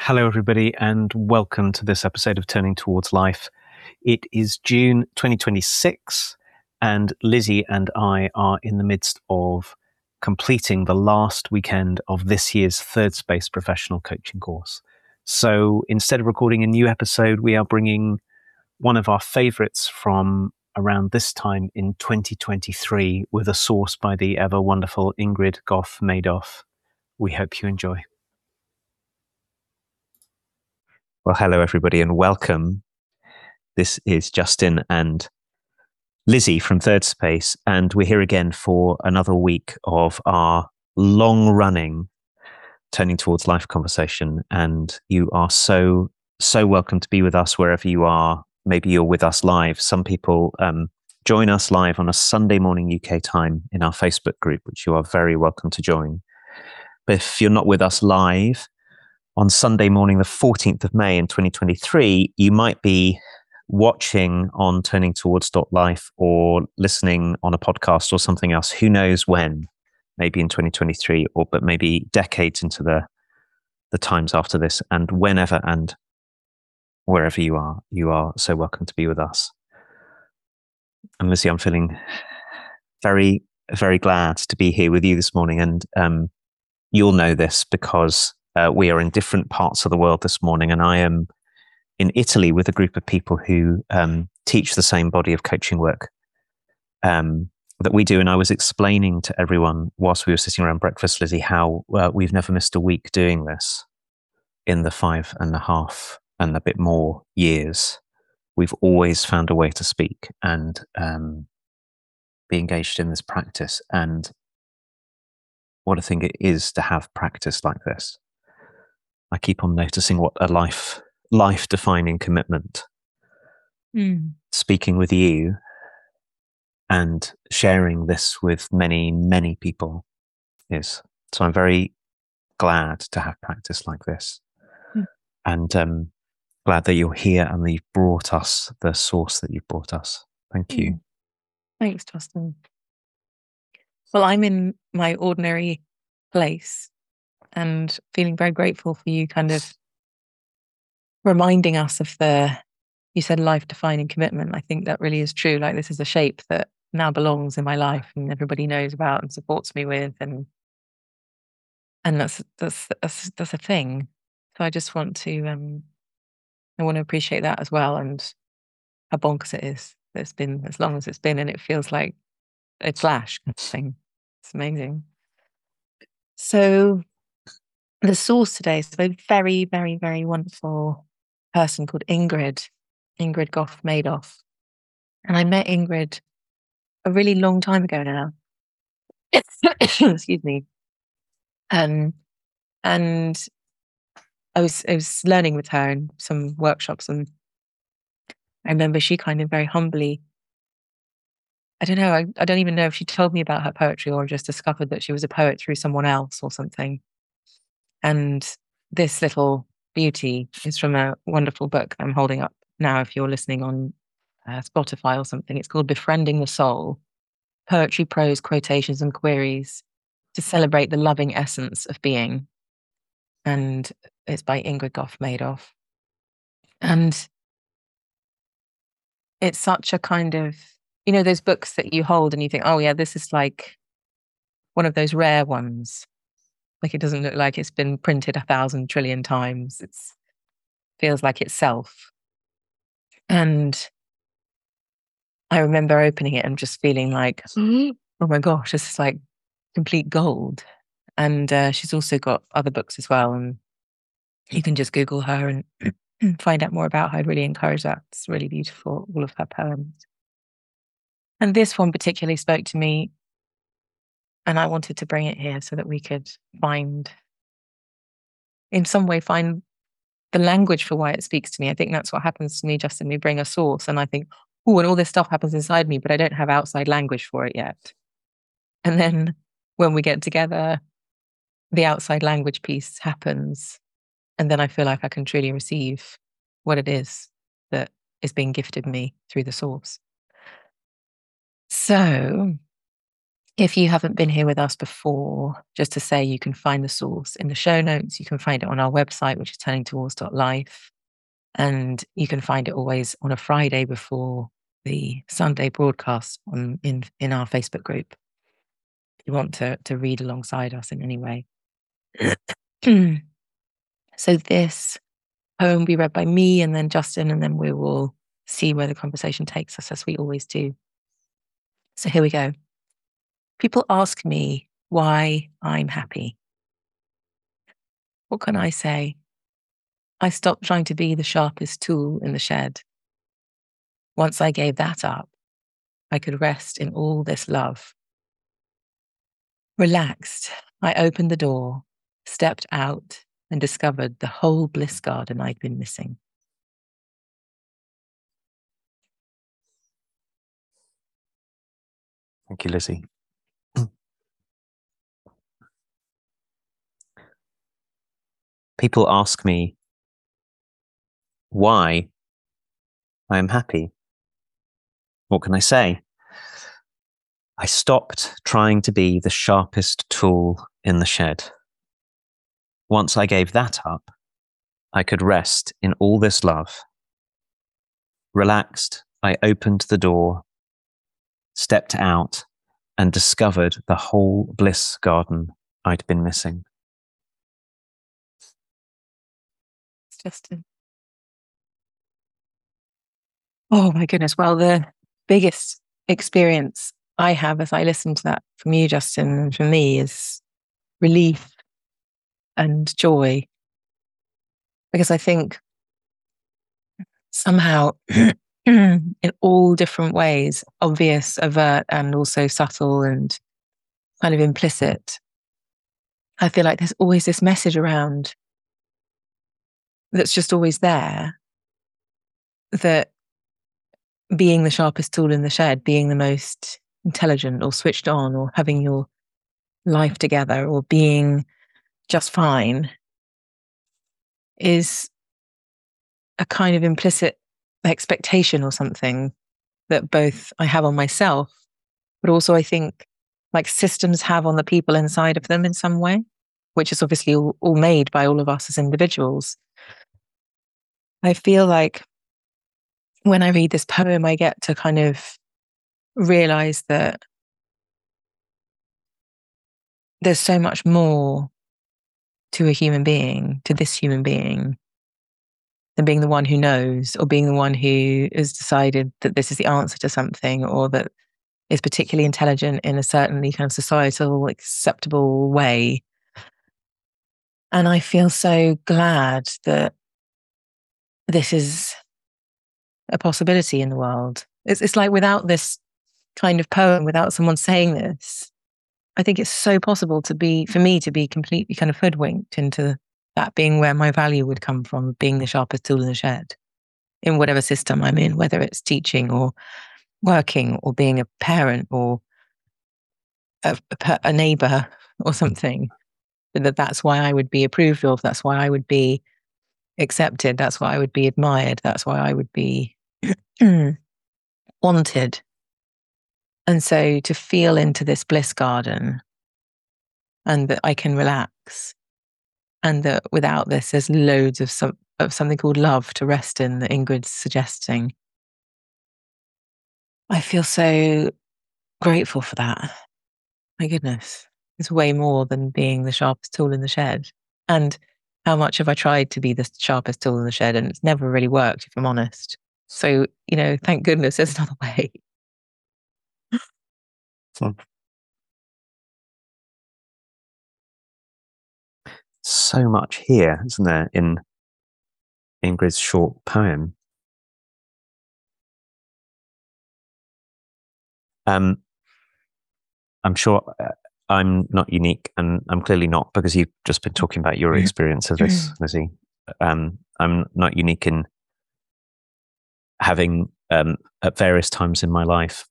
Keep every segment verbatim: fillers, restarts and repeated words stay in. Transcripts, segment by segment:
Hello, everybody, and welcome to this episode of Turning Towards Life. It is June twenty twenty-six, and Lizzie and I are in the midst of completing the last weekend of this year's Third Space professional coaching course. So instead of recording a new episode, we are bringing one of our favourites from around this time in twenty twenty-three with a source by the ever wonderful Ingrid Goff Madoff. We hope you enjoy. Well, hello, everybody, and welcome. This is Justin and Lizzie from Third Space, and we're here again for another week of our long-running Turning Towards Life conversation. And you are so, so welcome to be with us wherever you are. Maybe you're with us live. Some people um, join us live on a Sunday morning U K time in our Facebook group, which you are very welcome to join. But if you're not with us live, on Sunday morning, the fourteenth of May in twenty twenty-three, you might be watching on Turning Towards Life or listening on a podcast or something else. Who knows when? Maybe in twenty twenty-three, or but maybe decades into the the times after this. And whenever and wherever you are, you are so welcome to be with us. And Lizzie, I'm feeling very, very glad to be here with you this morning. And um, you'll know this because Uh, we are in different parts of the world this morning, and I am in Italy with a group of people who um, teach the same body of coaching work um, that we do. And I was explaining to everyone whilst we were sitting around breakfast, Lizzie, how uh, we've never missed a week doing this in the five and a half and a bit more years. We've always found a way to speak and um, be engaged in this practice. And what a thing it is to have practice like this. I keep on noticing what a life, life-defining commitment mm. speaking with you and sharing this with many, many people is. So I'm very glad to have practice like this. Mm. And um, glad that you're here and that you've brought us the source that you've brought us. Thank mm. you. Thanks, Justin. Well, I'm in my ordinary place and feeling very grateful for you kind of reminding us of the, you said life-defining commitment. I think that really is true. Like, this is a shape that now belongs in my life and everybody knows about and supports me with. And and that's that's that's, that's a thing. So I just want to, um, I want to appreciate that as well, and how bonkers it is that it's been as long as it's been, and it feels like a flash thing. It's amazing. So the source today is a very, very, very wonderful person called Ingrid, Ingrid Goff Madoff. And I met Ingrid a really long time ago now. Excuse me. Um, and I was I was learning with her in some workshops, and I remember she kind of very humbly, I don't know, I, I don't even know if she told me about her poetry or just discovered that she was a poet through someone else or something. And this little beauty is from a wonderful book I'm holding up now if you're listening on uh, Spotify or something. It's called Befriending the Soul, Poetry, Prose, Quotations and Queries to Celebrate the Loving Essence of Being. And it's by Ingrid Goff Madoff. And it's such a kind of, you know, those books that you hold and you think, oh yeah, this is like one of those rare ones. Like, it doesn't look like it's been printed a thousand trillion times. It feels like itself. And I remember opening it and just feeling like, oh my gosh, this is like complete gold. And uh, she's also got other books as well. And you can just Google her and find out more about her. I'd really encourage that. It's really beautiful, all of her poems. And this one particularly spoke to me. And I wanted to bring it here so that we could find, in some way, find the language for why it speaks to me. I think that's what happens to me, Justin. We bring a source and I think, oh, and all this stuff happens inside me, but I don't have outside language for it yet. And then when we get together, the outside language piece happens. And then I feel like I can truly receive what it is that is being gifted me through the source. So If you haven't been here with us before, just to say you can find the source in the show notes. You can find it on our website, which is turning towards dot life. And you can find it always on a Friday before the Sunday broadcast on in, in our Facebook group. If you want to, to read alongside us in any way. So this poem will be read by me and then Justin, and then we will see where the conversation takes us, as we always do. So here we go. People ask me why I'm happy. What can I say? I stopped trying to be the sharpest tool in the shed. Once I gave that up, I could rest in all this love. Relaxed, I opened the door, stepped out, and discovered the whole bliss garden I'd been missing. Thank you, Lizzie. People ask me why I am happy. What can I say? I stopped trying to be the sharpest tool in the shed. Once I gave that up, I could rest in all this love. Relaxed, I opened the door, stepped out, and discovered the whole bliss garden I'd been missing. Justin. Oh my goodness. Well, the biggest experience I have as I listen to that from you, Justin, and for me is relief and joy. Because I think somehow in all different ways, obvious, overt, and also subtle and kind of implicit, I feel like there's always this message around that's just always there, that being the sharpest tool in the shed, being the most intelligent or switched on or having your life together or being just fine is a kind of implicit expectation or something that both I have on myself, but also I think like systems have on the people inside of them in some way, which is obviously all, all made by all of us as individuals. I feel like when I read this poem, I get to kind of realize that there's so much more to a human being, to this human being, than being the one who knows or being the one who has decided that this is the answer to something or that is particularly intelligent in a certainly kind of societal, acceptable way. And I feel so glad that this is a possibility in the world. It's, it's like without this kind of poem, without someone saying this, I think it's so possible to be, for me to be completely kind of hoodwinked into that being where my value would come from, being the sharpest tool in the shed, in whatever system I'm in, whether it's teaching or working or being a parent or a, a, a neighbor or something. That that's why I would be approved of. That's why I would be accepted. That's why I would be admired. That's why I would be wanted. And so to feel into this bliss garden and that I can relax and that without this, there's loads of some of something called love to rest in that Ingrid's suggesting. I feel so grateful for that. My goodness. It's way more than being the sharpest tool in the shed. And how much have I tried to be the sharpest tool in the shed? And it's never really worked, if I'm honest. So, you know, thank goodness there's another way. So, so much here, isn't there, in Ingrid's short poem? Um, I'm sure uh, I'm not unique, and I'm clearly not, because you've just been talking about your experience of this, Lizzie. Um, I'm not unique in having, um, at various times in my life,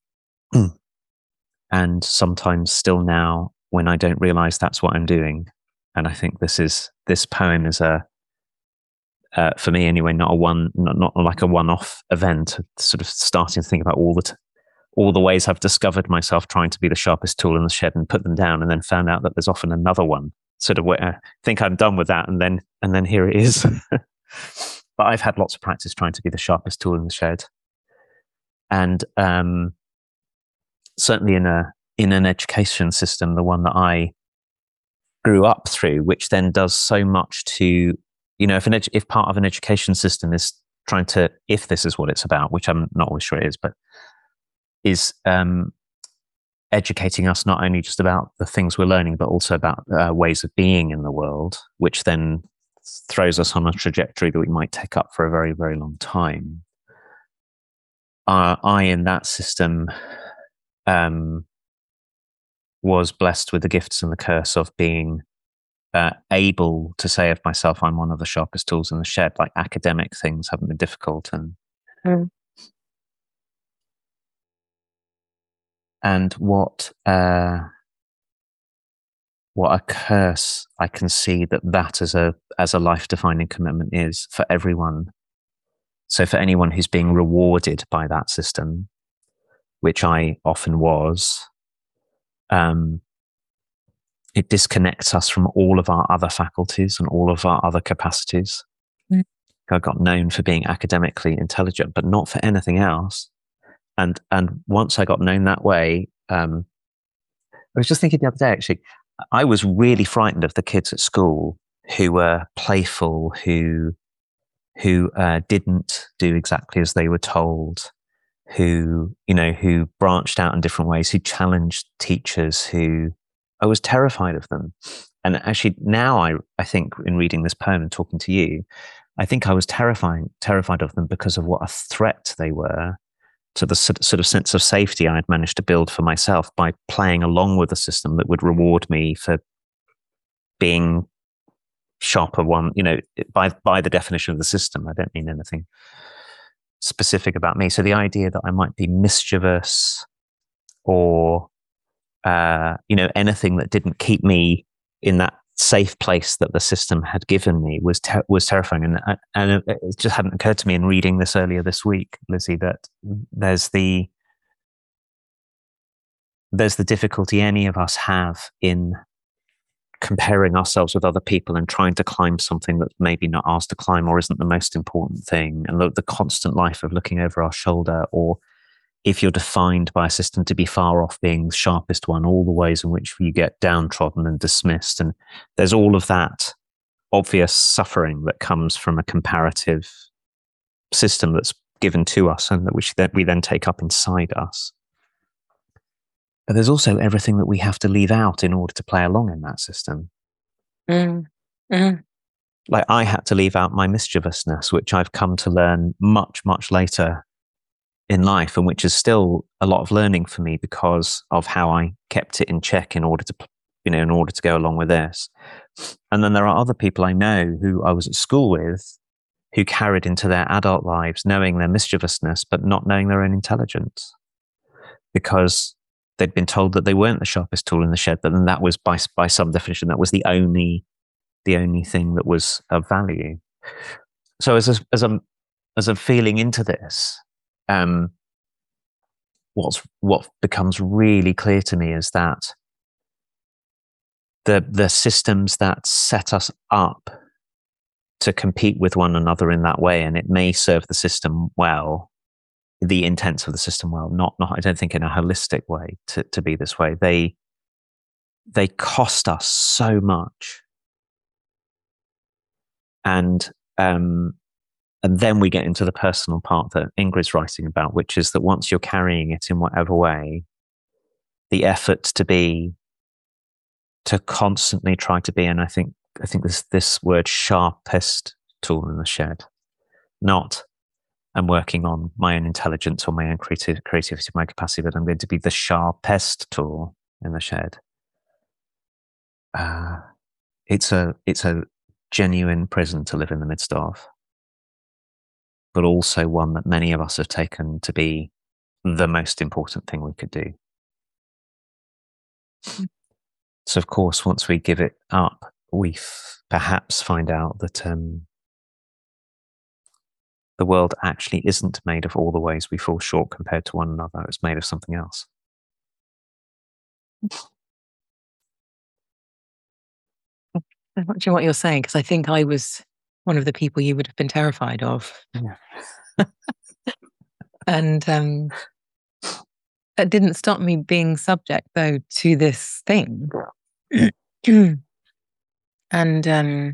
and sometimes still now, when I don't realize that's what I'm doing. And I think this is this poem is a, uh, for me anyway, not a one, not, not like a one-off event. Sort of starting to think about all the t- all the ways I've discovered myself trying to be the sharpest tool in the shed and put them down, and then found out that there's often another one, sort of where I think I'm done with that, and then and then here it is. But I've had lots of practice trying to be the sharpest tool in the shed, and um, certainly in a in an education system, the one that I grew up through, which then does so much to, you know, if an edu- if part of an education system is trying to, if this is what it's about, which I'm not always sure it is, but is um, educating us not only just about the things we're learning, but also about uh, ways of being in the world, which then throws us on a trajectory that we might take up for a very, very long time. Uh, I, in that system, um, was blessed with the gifts and the curse of being uh, able to say of myself, I'm one of the sharpest tools in the shed. Like, academic things haven't been difficult, and Mm. and what uh, what a curse I can see that that as a as a life defining commitment is for everyone. So for anyone who's being rewarded by that system, which I often was, um, it disconnects us from all of our other faculties and all of our other capacities. Mm. I got known for being academically intelligent, but not for anything else. And and once I got known that way, um, I was just thinking the other day, actually, I was really frightened of the kids at school who were playful, who who uh, didn't do exactly as they were told, who, you know, who branched out in different ways, who challenged teachers, who I was terrified of them. And actually now I, I think in reading this poem and talking to you, I think I was terrifying, terrified of them because of what a threat they were to the sort of sense of safety I had managed to build for myself by playing along with a system that would reward me for being sharper one, you know, by, by the definition of the system. I don't mean anything specific about me. So the idea that I might be mischievous or, uh, you know, anything that didn't keep me in that safe place that the system had given me was ter- was terrifying. And and it just hadn't occurred to me in reading this earlier this week, Lizzie, that there's the there's the difficulty any of us have in comparing ourselves with other people and trying to climb something that's maybe not ours to climb or isn't the most important thing, and the, the constant life of looking over our shoulder, or if you're defined by a system to be far off being the sharpest one, all the ways in which you get downtrodden and dismissed. And there's all of that obvious suffering that comes from a comparative system that's given to us and that which that we then take up inside us. But there's also everything that we have to leave out in order to play along in that system. Mm. Mm. Like, I had to leave out my mischievousness, which I've come to learn much, much later in life, and which is still a lot of learning for me because of how I kept it in check in order to, you know, in order to go along with this. And then there are other people I know who I was at school with who carried into their adult lives knowing their mischievousness, but not knowing their own intelligence, because they'd been told that they weren't the sharpest tool in the shed, but then that was, by by some definition, that was the only the only thing that was of value. So as a, as I'm as I'm feeling into this, um, what's what becomes really clear to me is that the the systems that set us up to compete with one another in that way, and it may serve the system well, the intents of the system well, not not I don't think in a holistic way to, to be this way. They they cost us so much. And um and then we get into the personal part that Ingrid's writing about, which is that once you're carrying it in whatever way, the effort to be to constantly try to be, and I think I think this this word sharpest tool in the shed, not I'm working on my own intelligence or my own creative, creativity, my capacity, but I'm going to be the sharpest tool in the shed. Uh, it's a it's a genuine prison to live in the midst of, but also one that many of us have taken to be the most important thing we could do. Mm. So, of course, once we give it up, we f- perhaps find out that um, the world actually isn't made of all the ways we fall short compared to one another. It's made of something else. I'm not sure what you're saying, because I think I was one of the people you would have been terrified of. Yeah. And um, that didn't stop me being subject, though, to this thing. And um,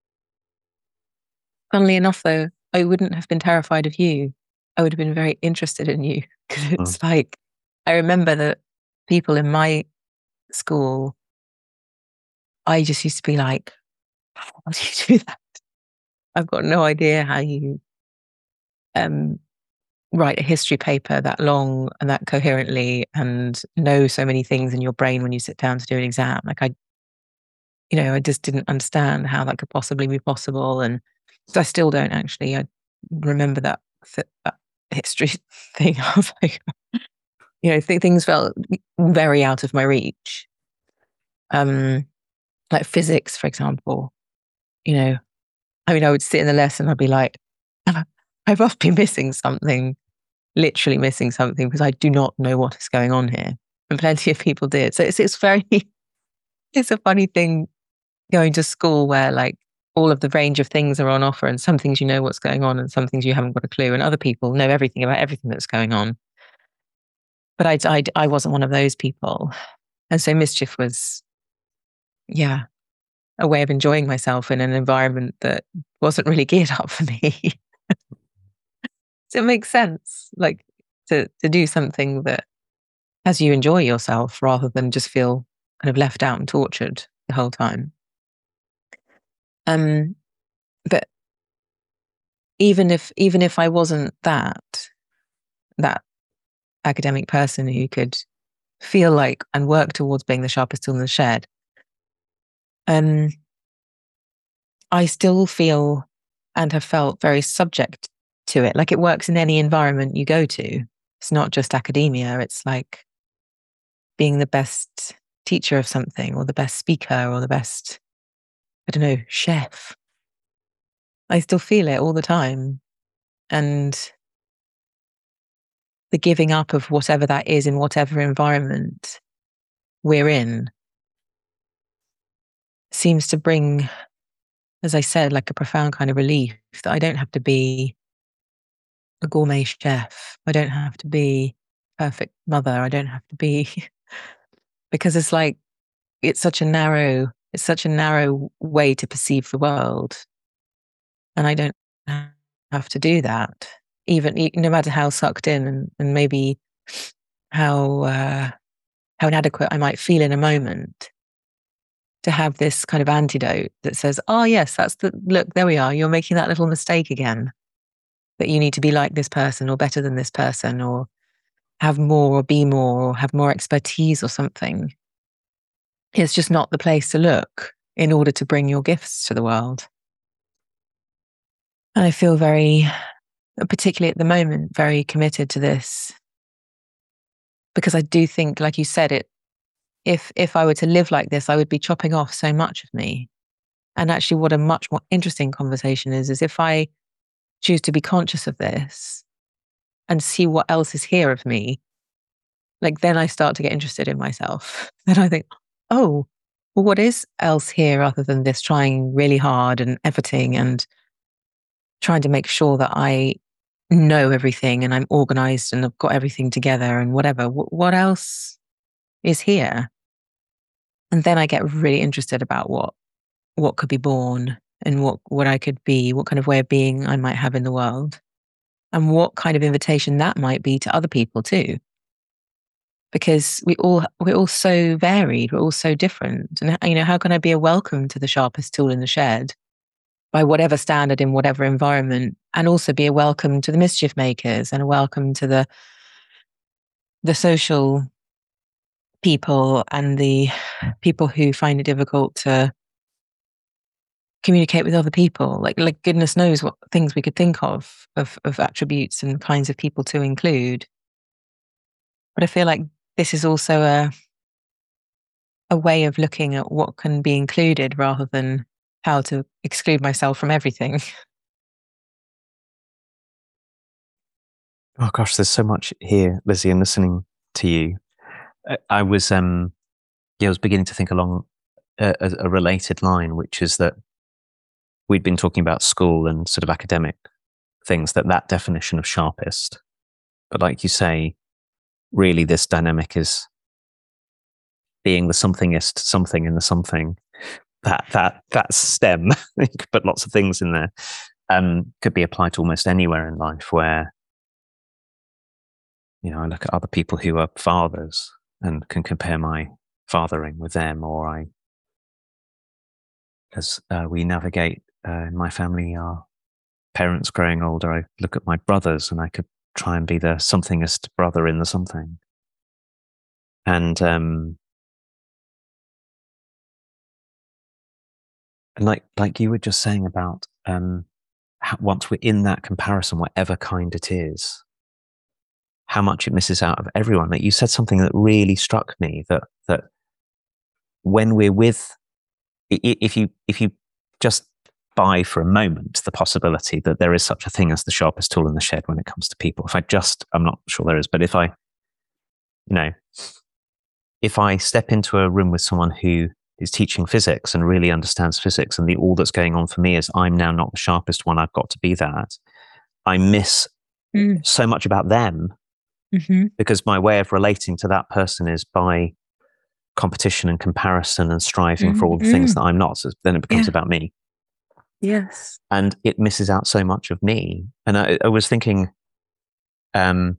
funnily enough, though, I wouldn't have been terrified of you. I would have been very interested in you, because it's mm. like, I remember that people in my school, I just used to be like, how do you do that? I've got no idea how you um, write a history paper that long and that coherently and know so many things in your brain when you sit down to do an exam. Like I, you know, I just didn't understand how that could possibly be possible. And I still don't actually. I remember that, th- that history thing. I was like, you know, th- things felt very out of my reach. Um, like physics, for example, you know, I mean, I would sit in the lesson, I'd be like, I must be missing something, literally missing something, because I do not know what is going on here. And plenty of people did. So it's, it's very, it's a funny thing going to school where like all of the range of things are on offer, and some things you know what's going on and some things you haven't got a clue, and other people know everything about everything that's going on. But I, I, I wasn't one of those people. And so mischief was, yeah, a way of enjoying myself in an environment that wasn't really geared up for me. So it makes sense, like to, to do something that has you enjoy yourself rather than just feel kind of left out and tortured the whole time. Um, but even if even if I wasn't that that academic person who could feel like and work towards being the sharpest tool in the shed, um, I still feel and have felt very subject to it. Like it works in any environment you go to. It's not just academia. It's like being the best teacher of something, or the best speaker, or the best, I don't know, chef. I still feel it all the time. And the giving up of whatever that is in whatever environment we're in seems to bring, as I said, like a profound kind of relief that I don't have to be a gourmet chef. I don't have to be a perfect mother. I don't have to be, because it's like, it's such a narrow, it's such a narrow way to perceive the world. And I don't have to do that, even no matter how sucked in and, and maybe how, uh, how inadequate I might feel in a moment. To have this kind of antidote that says, oh yes, that's the, look, there we are. You're making that little mistake again, that you need to be like this person or better than this person, or have more or be more or have more expertise or something. It's just not the place to look in order to bring your gifts to the world. And I feel very, particularly at the moment, very committed to this, because I do think, like you said, it, if if I were to live like this, I would be chopping off so much of me. And actually, what a much more interesting conversation is, is if I choose to be conscious of this and see what else is here of me, like then I start to get interested in myself. Then I think, oh, well, what is else here other than this trying really hard and efforting and trying to make sure that I know everything and I'm organized and I've got everything together and whatever. W- what else is here? And then I get really interested about what what could be born and what, what I could be, what kind of way of being I might have in the world, and what kind of invitation that might be to other people too. Because we all, we're all so varied, we're all so different. And, you know, how can I be a welcome to the sharpest tool in the shed by whatever standard in whatever environment, and also be a welcome to the mischief makers and a welcome to the, the social people and the people who find it difficult to communicate with other people. Like, like goodness knows what things we could think of, of, of attributes and kinds of people to include. But I feel like this is also a, a way of looking at what can be included rather than how to exclude myself from everything. Oh gosh, there's so much here, Lizzie, and listening to you. I, I was, um, yeah, I was beginning to think along a, a, a related line, which is that we'd been talking about school and sort of academic things, that that definition of sharpest. But like you say, really this dynamic is being the somethingest something in the something. That that that STEM, you could put lots of things in there, um, could be applied to almost anywhere in life where, you know, I look at other people who are fathers and can compare my fathering with them, or I, as uh, we navigate uh, in my family, our parents growing older, I look at my brothers and I could try and be the somethingest brother in the something. And, um, and like, like you were just saying about, um, how, once we're in that comparison, whatever kind it is, how much it misses out of everyone. That you said something that really struck me, that, that when we're with, if you, if you just buy for a moment the possibility that there is such a thing as the sharpest tool in the shed when it comes to people. If I just, I'm not sure there is, but if I, you know, if I step into a room with someone who is teaching physics and really understands physics, and the, all that's going on for me is I'm now not the sharpest one, I've got to be that, I miss mm. so much about them, mm-hmm. because my way of relating to that person is by competition and comparison and striving mm-hmm. for all the things that I'm not. So then it becomes yeah. about me. Yes. And it misses out so much of me. And I, I was thinking, um,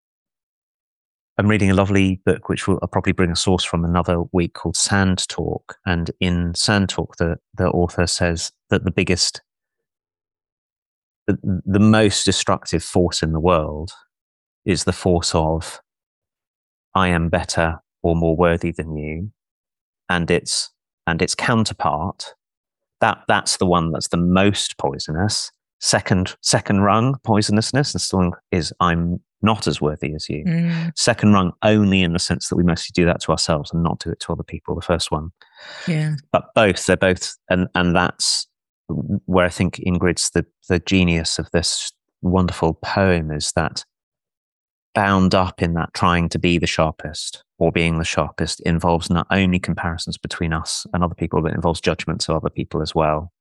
I'm reading a lovely book, which will, I'll probably bring a source from another week, called Sand Talk. And in Sand Talk, the, the author says that the biggest, the, the most destructive force in the world is the force of, I am better or more worthy than you. And its, and its counterpart, that, that's the one that's the most poisonous. Second, second rung poisonousness, and still is I'm not as worthy as you. Mm. Second rung only in the sense that we mostly do that to ourselves and not do it to other people. The first one, yeah. But both, they're both, and and that's where I think Ingrid's the the genius of this wonderful poem, is that bound up in that trying to be the sharpest or being the sharpest involves not only comparisons between us and other people, but it involves judgments of other people as well.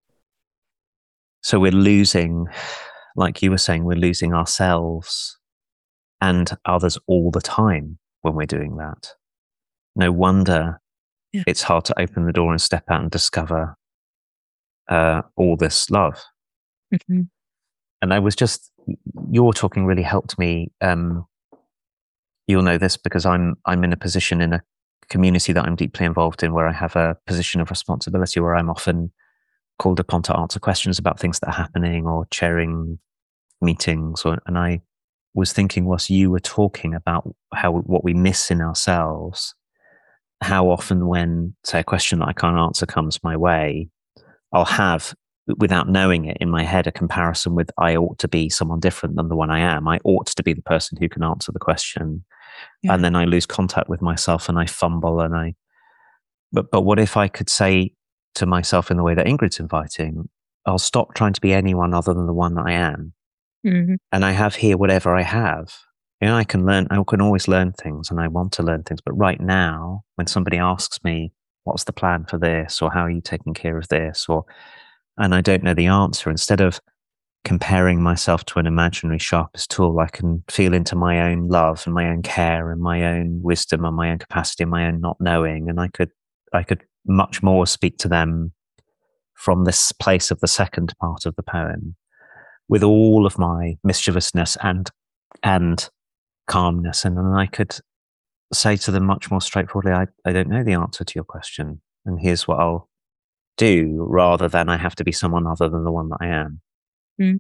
So we're losing, like you were saying, we're losing ourselves and others all the time when we're doing that. No wonder yeah. it's hard to open the door and step out and discover uh, all this love. Mm-hmm. And I was just, your talking really helped me. Um, you'll know this because I'm I'm in a position in a community that I'm deeply involved in, where I have a position of responsibility, where I'm often called upon to answer questions about things that are happening or chairing meetings. Or, and I was thinking, whilst you were talking about how what we miss in ourselves, how often when, say, a question that I can't answer comes my way, I'll have, without knowing it, in my head a comparison with, I ought to be someone different than the one I am. I ought to be the person who can answer the question. Yeah. And then I lose contact with myself and I fumble and I, but, but what if I could say to myself in the way that Ingrid's inviting, I'll stop trying to be anyone other than the one that I am. Mm-hmm. And I have here whatever I have. You know, I can learn, I can always learn things and I want to learn things. But right now, when somebody asks me, what's the plan for this? Or how are you taking care of this? Or, and I don't know the answer, instead of comparing myself to an imaginary sharpest tool, I can feel into my own love and my own care and my own wisdom and my own capacity and my own not knowing. And I could, I could much more speak to them from this place of the second part of the poem, with all of my mischievousness and, and calmness. And then I could say to them much more straightforwardly, I, I don't know the answer to your question. And here's what I'll do, rather than I have to be someone other than the one that I am. Mm.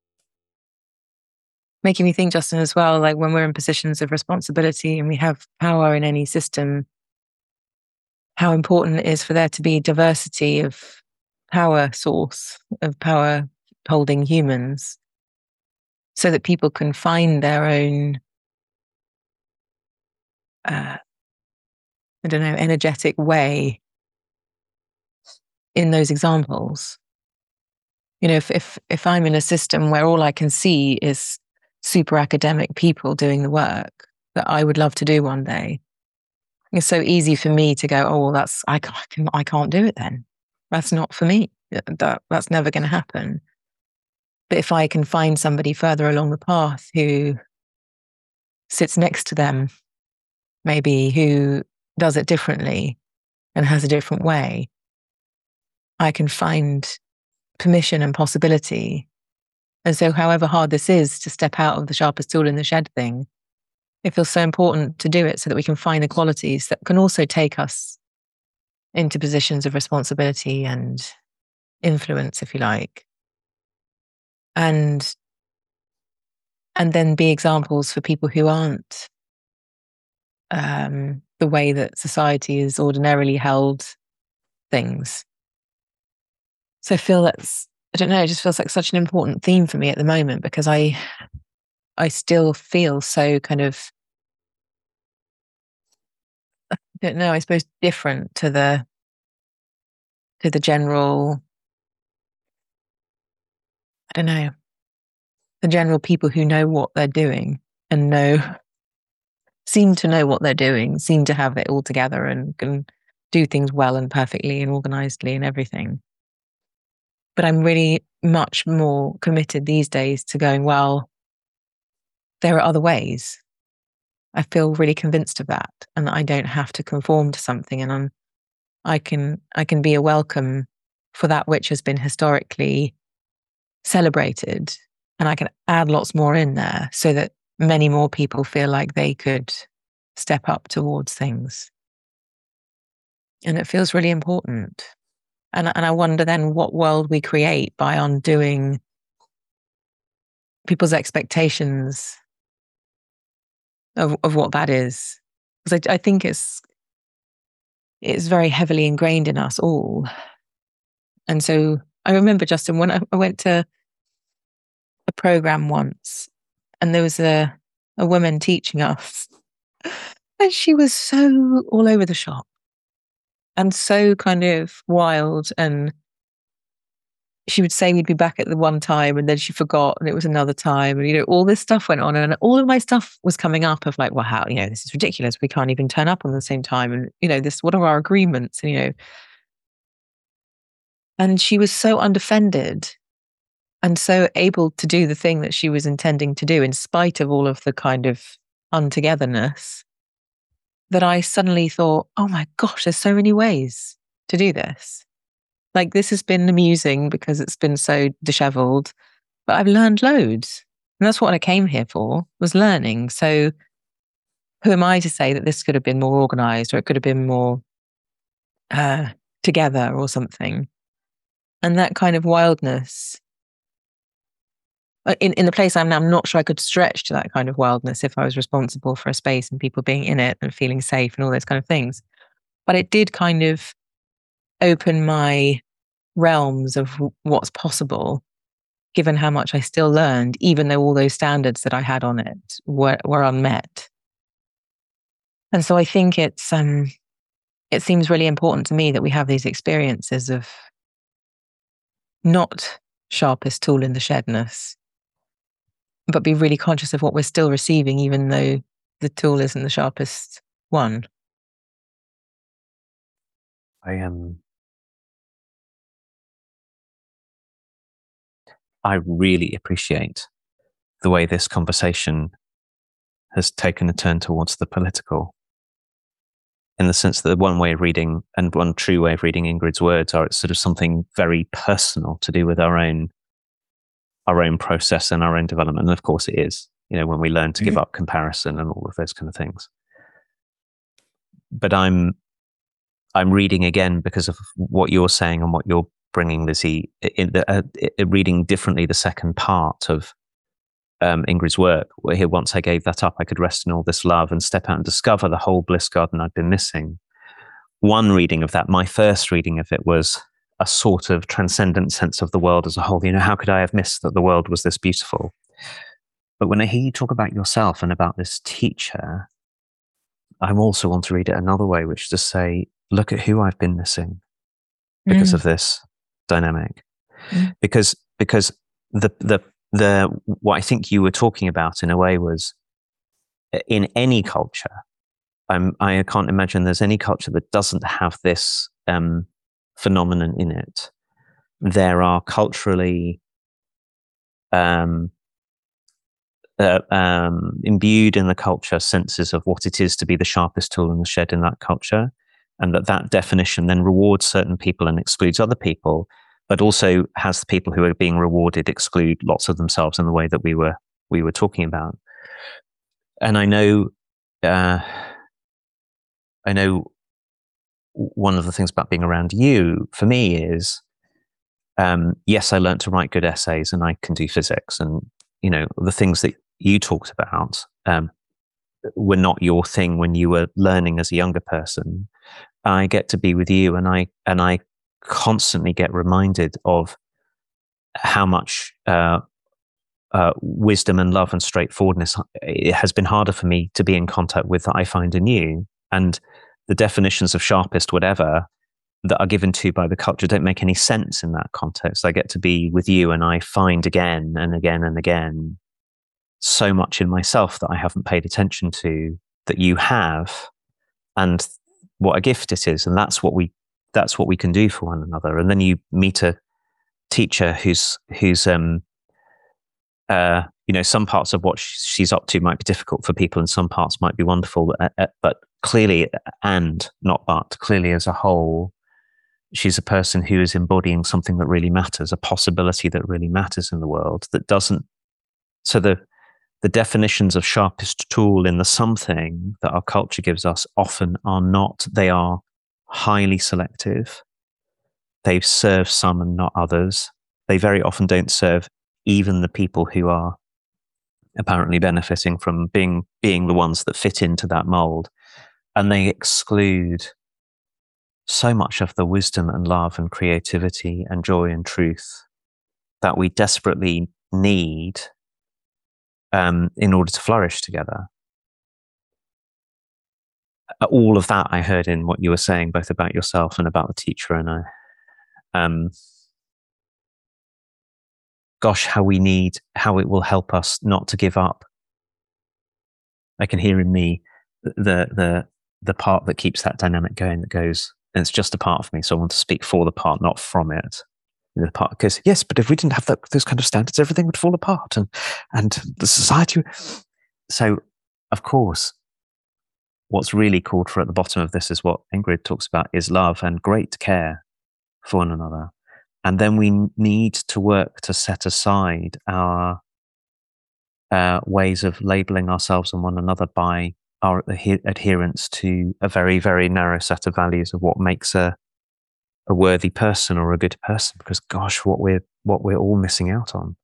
Making me think, Justin, as well, like when we're in positions of responsibility and we have power in any system, how important it is for there to be diversity of power source, of power holding humans, so that people can find their own, uh, I don't know, energetic way in those examples. You know, if, if if I'm in a system where all I can see is super academic people doing the work that I would love to do one day. It's so easy for me to go, oh, well, that's, I can't, I can't do it then. That's not for me. That, that's never going to happen. But if I can find somebody further along the path who sits next to them, maybe who does it differently and has a different way, I can find permission and possibility. And so however hard this is to step out of the sharpest tool in the shed thing, it feels so important to do it so that we can find the qualities that can also take us into positions of responsibility and influence, if you like. And, and then be examples for people who aren't um, the way that society has ordinarily held things. So I feel that's, I don't know, it just feels like such an important theme for me at the moment, because I, I still feel so kind of, I don't know, I suppose different to the, to the general, I don't know, the general people who know what they're doing and know, seem to know what they're doing, seem to have it all together and can do things well and perfectly and organizedly and everything. But I'm really much more committed these days to going, well, there are other ways. I feel really convinced of that, and I don't have to conform to something, and I'm, I can, I can be a welcome for that which has been historically celebrated, and I can add lots more in there so that many more people feel like they could step up towards things. And it feels really important. And, and I wonder then what world we create by undoing people's expectations of, of what that is. Because I, I think it's, it's very heavily ingrained in us all. And so I remember, Justin, when I, I went to a program once, and there was a, a woman teaching us, and she was so all over the shop and so kind of wild. And she would say we'd be back at the one time, and then she forgot, and it was another time. And, you know, all this stuff went on, and all of my stuff was coming up of like, well, how, you know, this is ridiculous. We can't even turn up on the same time. And, you know, this, what are our agreements? And, you know, and she was so undefended and so able to do the thing that she was intending to do in spite of all of the kind of untogetherness, that I suddenly thought, oh my gosh, there's so many ways to do this. Like, this has been amusing because it's been so disheveled, but I've learned loads. And that's what I came here for, was learning. So who am I to say that this could have been more organized, or it could have been more uh, together or something? And that kind of wildness, in, in the place I'm now, I'm not sure I could stretch to that kind of wildness if I was responsible for a space and people being in it and feeling safe and all those kind of things. But it did kind of open my realms of what's possible, given how much I still learned, even though all those standards that I had on it were, were unmet. And so I think it's um, it seems really important to me that we have these experiences of not sharpest tool in the shedness, but be really conscious of what we're still receiving, even though the tool isn't the sharpest one. I am. Um, I really appreciate the way this conversation has taken a turn towards the political, in the sense that one way of reading, and one true way of reading Ingrid's words, are it's sort of something very personal to do with our own, our own process and our own development. And of course it is, you know, when we learn to give up comparison and all of those kind of things. But I'm, I'm reading again because of what you're saying and what you're bringing, Lizzie, in the, uh, reading differently the second part of um, Ingrid's work, where here, once I gave that up, I could rest in all this love and step out and discover the whole bliss garden I'd been missing. One reading of that, my first reading of it, was a sort of transcendent sense of the world as a whole. You know, how could I have missed that the world was this beautiful? But when I hear you talk about yourself and about this teacher, I also want to read it another way, which is to say, look at who I've been missing because mm. of this dynamic. Mm. Because because the the the what I think you were talking about in a way was, in any culture, I'm, I can't imagine there's any culture that doesn't have this um, phenomenon in it. There are culturally um, uh, um, imbued in the culture senses of what it is to be the sharpest tool in the shed in that culture, and that that definition then rewards certain people and excludes other people, but also has the people who are being rewarded exclude lots of themselves in the way that we were we were talking about. And I know, uh, I know, one of the things about being around you for me is, um, yes, I learned to write good essays, and I can do physics, and you know the things that you talked about um, were not your thing when you were learning as a younger person. I get to be with you, and I and I constantly get reminded of how much uh, uh, wisdom and love and straightforwardness it has been harder for me to be in contact with that I find in you. And the definitions of sharpest whatever that are given to by the culture don't make any sense in that context. I get to be with you, and I find again and again and again so much in myself that I haven't paid attention to that you have, and what a gift it is. And that's what we that's what we can do for one another. And then you meet a teacher who's who's um uh you know, some parts of what she's up to might be difficult for people, and some parts might be wonderful. Uh, uh, but clearly, and not but clearly, as a whole, she's a person who is embodying something that really matters, a possibility that really matters in the world. That doesn't. So the the definitions of sharpest tool in the something that our culture gives us often are not. They are highly selective. They serve some and not others. They very often don't serve even the people who are apparently benefiting from being being the ones that fit into that mold. And they exclude so much of the wisdom and love and creativity and joy and truth that we desperately need um, in order to flourish together. All of that I heard in what you were saying, both about yourself and about the teacher. And I, um, gosh, how we need, how it will help us not to give up. I can hear in me the the the part that keeps that dynamic going, that goes, and it's just a part of me, so I want to speak for the part, not from it. The part, because yes, but if we didn't have that, those kind of standards, everything would fall apart, and and the society. So, of course, what's really called for at the bottom of this is what Ingrid talks about: is love and great care for one another. And then we need to work to set aside our uh, ways of labeling ourselves and one another by our adhe- adherence to a very, very narrow set of values of what makes a a worthy person or a good person. Because gosh, what we're what we're all missing out on.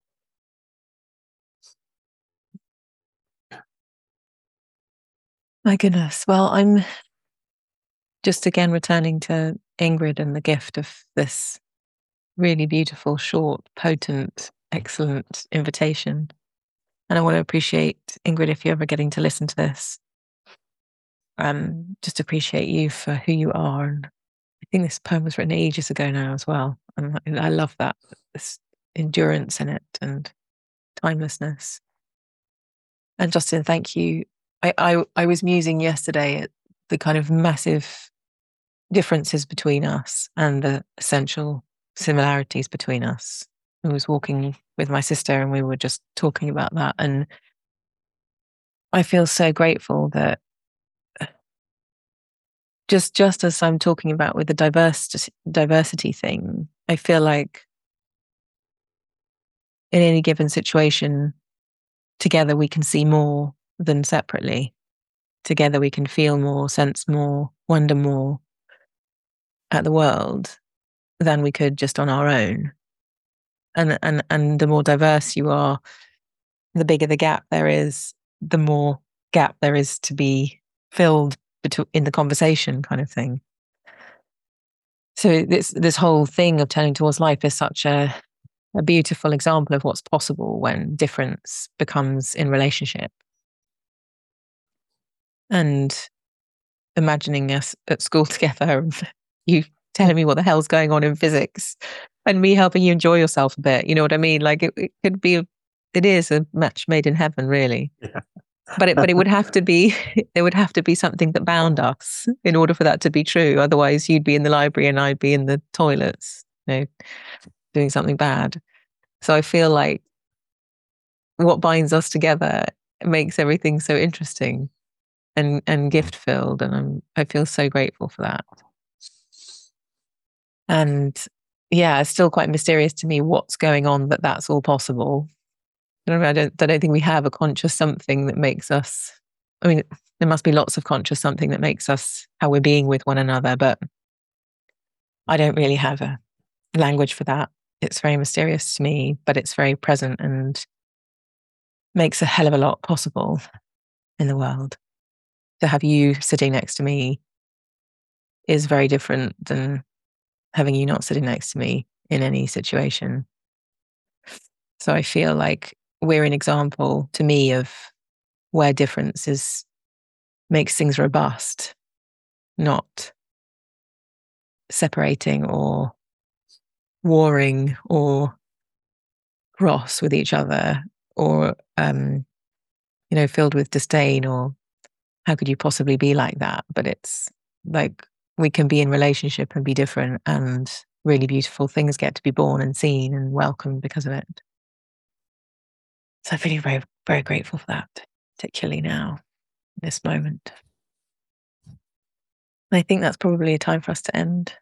My goodness. Well, I'm just again returning to Ingrid and the gift of this really beautiful, short, potent, excellent invitation. And I want to appreciate, Ingrid, if you're ever getting to listen to this, um, just appreciate you for who you are. And I think this poem was written ages ago now as well. And I love that, this endurance in it and timelessness. And Justin, thank you. I, I, I was musing yesterday at the kind of massive differences between us and the essential similarities between us. I was walking with my sister and we were just talking about that. And I feel so grateful that just, just as I'm talking about with the diverse, diversity thing, I feel like in any given situation, together we can see more than separately. Together we can feel more, sense more, wonder more at the world than we could just on our own. And and and the more diverse you are, the bigger the gap there is, the more gap there is to be filled between in the conversation, kind of thing. So this this whole thing of turning towards life is such a a beautiful example of what's possible when difference becomes in relationship. And imagining us at school together, you telling me what the hell's going on in physics and me helping you enjoy yourself a bit. You know what I mean? Like it, it could be, a, it is a match made in heaven, really. Yeah. But it, but it would have to be, there would have to be something that bound us in order for that to be true. Otherwise, you'd be in the library and I'd be in the toilets, you know, doing something bad. So I feel like what binds us together makes everything so interesting and and gift filled, and I'm I feel so grateful for that. And yeah, it's still quite mysterious to me what's going on that that's all possible. I don't, I don't, I don't think we have a conscious something that makes us, I mean, there must be lots of conscious something that makes us how we're being with one another, but I don't really have a language for that. It's very mysterious to me, but it's very present and makes a hell of a lot possible in the world. To have you sitting next to me is very different than having you not sitting next to me in any situation. So I feel like we're an example to me of where difference is makes things robust, not separating or warring or cross with each other, or um, you know, filled with disdain, or how could you possibly be like that? But it's like we can be in relationship and be different, and really beautiful things get to be born and seen and welcomed because of it. So I'm feeling very, very grateful for that, particularly now, in this moment. And I think that's probably a time for us to end.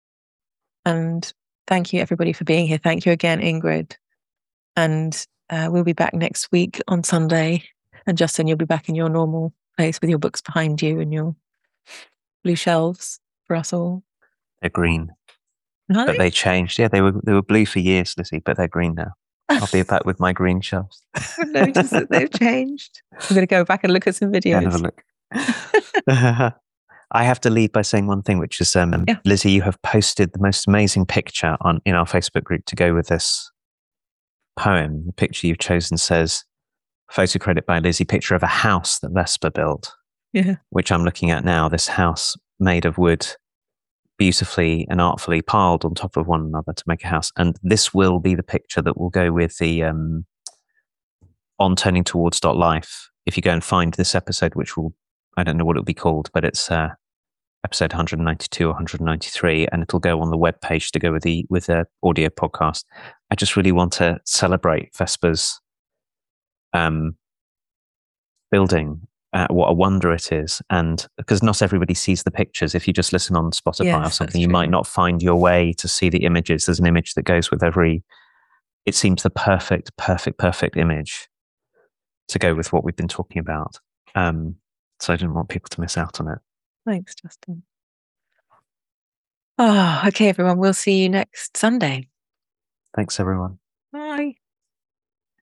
And thank you, everybody, for being here. Thank you again, Ingrid. And uh, we'll be back next week on Sunday. And Justin, you'll be back in your normal place with your books behind you and your blue shelves for us all. They're green. Are but they? they changed. Yeah, they were they were blue for years, Lizzie, but they're green now. I'll be back with my green shelves. I've noticed that they've changed. I'm going to go back and look at some videos. Yeah, have a look. I have to lead by saying one thing, which is, um, yeah. Lizzie, you have posted the most amazing picture on in our Facebook group to go with this poem. The picture you've chosen says, photo credit by Lizzie, picture of a house that Vesper built, yeah, which I'm looking at now, this house made of wood, beautifully and artfully piled on top of one another to make a house. And this will be the picture that will go with the um, on turning towards life. If you go and find this episode, which will, I don't know what it'll be called, but it's uh, episode one ninety-two or one ninety-three, and it'll go on the web page to go with the with the audio podcast. I just really want to celebrate Vesper's um, building. Uh, what a wonder it is. And because not everybody sees the pictures. If you just listen on Spotify yes, or something, you might not find your way to see the images. There's an image that goes with every, it seems the perfect, perfect, perfect image to go with what we've been talking about. Um, so I didn't want people to miss out on it. Thanks, Justin. Oh, okay, everyone. We'll see you next Sunday. Thanks, everyone.